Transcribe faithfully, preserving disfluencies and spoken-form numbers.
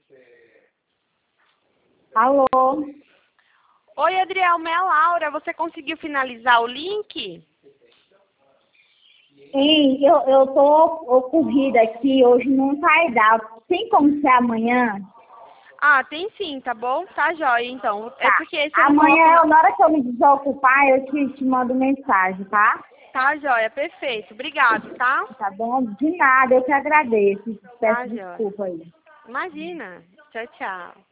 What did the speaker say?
Alô? Oi, Adrielma, é a Laura. Você conseguiu finalizar o link? Sim, eu, eu tô ocorrida aqui, hoje não vai dar. Tem como ser amanhã? Ah, tem sim, tá bom? Tá jóia, então. É Tá. porque você não Amanhã, coloca... na hora que eu me desocupar, eu te, te mando mensagem, tá? Tá jóia, perfeito. Obrigado, tá? Tá bom? De nada, eu que agradeço. Tá Peço jóia. desculpa aí. Imagina. Tchau, tchau.